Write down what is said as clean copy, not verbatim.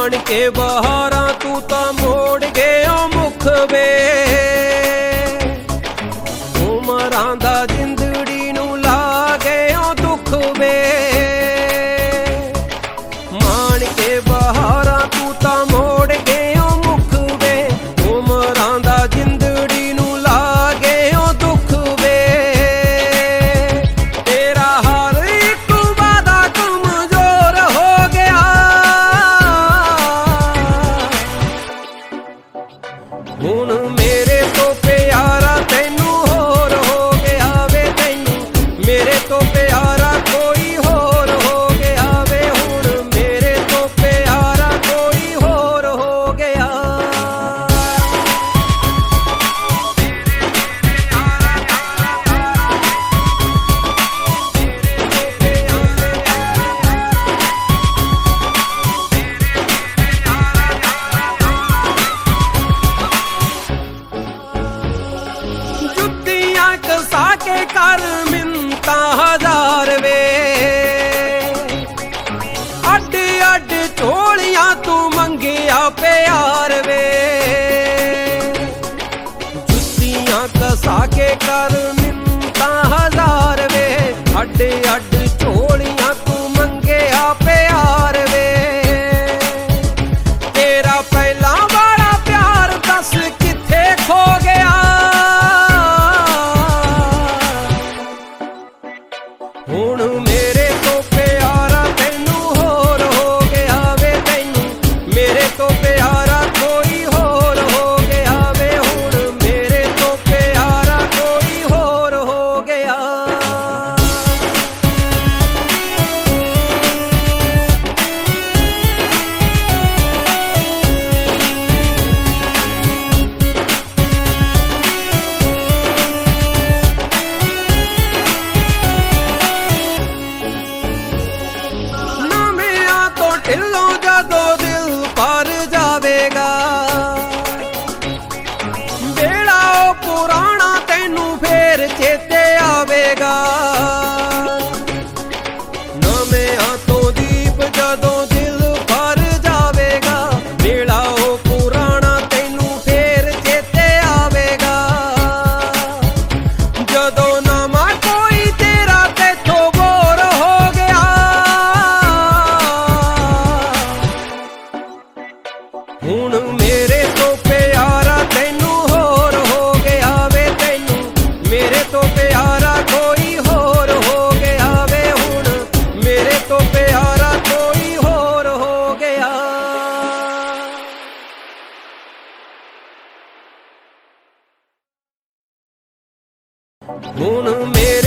ਮਾਣ ਕੇ ਬਹਾਰਾਂ ਤੂੰ ਤਾਂ ਮੋੜ ਗਿਆ ਮੁਖ ਵੇ। ਉਮਰਾਂ ਦਾ ਜਿੰਦੜੀ ਨੂੰ ਲਾ ਗਿਆ ਦੁੱਖ ਵੇ। ਮਾਣ ਕੇ ਬਹਾਰਾਂ ਤੂੰ ਤਾਂ ਮੋੜ ਗਿਆ ਮੁਖ ਵੇ। ਉਮਰਾਂ ਦਾ ਜਿੰਦੜੀ ਨੂੰ ਲਾ ਗਿਆ ਦੁੱਖ ਵੇ। ਤੇਰਾ ਹਰ ਇੱਕ ਵਾਦਾ ਕਮਜ਼ੋਰ ਹੋ ਗਿਆ। ਹੁਣ ਮੇਰੇ ਤੋਂ ਪਿਆਰਾ ਤੈਨੂੰ ਹੋਰ ਹੋ ਗਿਆ ਵੇ। ਤੈਨੂੰ ਮੇਰੇ ਤੋਂ ਪਿਆਰਾ ਕੋਈ ਹੋਰ ਹੋ ਗਿਆ ਵੇ। ਹੁਣ ਮੇਰੇ ਤੋਂ ਪਿਆਰਾ ਕੋਈ ਹੋਰ ਹੋ ਗਿਆ। ਜੁੱਤੀਆਂ ਕਸਾ ਕੇ ਕਰ ਮਿੰਨਤਾਂ ਹਜ਼ਾਰ ਵੇ। ਅੱਡ ਅੱਡ ਝੋਲੀਆਂ ਤੂੰ ਮੰਗਿਆ ਪਿਆਰ ਵੇ। ਜੁੱਤੀਆਂ ਕਸਾ ਕੇ ਕਰ ਮਿੰਨਤਾਂ ਹਜ਼ਾਰ ਵੇ। ਅੱਡ ਅੱਡ ਝੋਲੀਆਂ ਤੂੰ ਮੰਗਿਆ ਪਿਆਰ ਵੇ। ਤੇਰਾ ਪਹਿਲਾਂ ਵਾਲਾ ਪਿਆਰ ਦੱਸ ਕਿੱਥੇ ਖੋ ਗਿਆ। ਹੁਣ ਮੇਰੇ ਤੋਂ ਪਿਆਰਾ ਤੈਨੂੰ ਹੋਰ ਹੋ ਗਿਆ ਵੇ। ਤੈਨੂੰ ਮੇਰੇ ਤੋਂ ਪਿਆਰਾ ਕੋਈ ਹੋਰ ਹੋ ਗਿਆ ਵੇ। ਹੁਣ ਮੇਰੇ ਤੋਂ ਪਿਆਰਾ ਕੋਈ ਹੋਰ ਹੋ ਗਿਆ। ਨਵਿਆਂ ਤੋਂ ਢਿੱਲੋਂ ਜਦੋਂ ਦਿਲ ਭਰ ਜਾਵੇਗਾ। ਵੇਲਾ ਉਹ ਪੁਰਾਣਾ ਤੈਨੂੰ ਫੇਰ ਚੇਤੇ ਆਵੇਗਾ। ਨਵਿਆਂ ਤੋਂ ਦੀਪ ਜਦੋਂ ਦਿਲ ਭਰ ਜਾਵੇਗਾ। ਵੇਲਾ ਉਹ ਪੁਰਾਣਾ ਤੈਨੂੰ ਫੇਰ ਚੇਤੇ ਆਵੇਗਾ। ਜਦੋਂ ਨਵਾਂ ਕੋਈ ਤੇਰਾ ਤੇਥੋਂ ਬੋਰ ਹੋ ਗਿਆ। ਹੁਣ ਮੇਰੇ ਤੋਂ ਪਿਆਰਾ ਤੈਨੂੰ ਹੋਰ ਹੋ ਗਿਆ ਵੇ। ਤੈਨੂੰ ਮੇਰੇ ਤੋਂ ਪਿਆਰਾ ਕੋਈ ਹੋਰ ਹੋ ਗਿਆ ਵੇ। ਹੁਣ ਮੇਰੇ ਤੋਂ ਪਿਆਰਾ ਕੋਈ ਹੋਰ ਹੋ ਗਿਆ। ਹੁਣ ਮੇਰੇ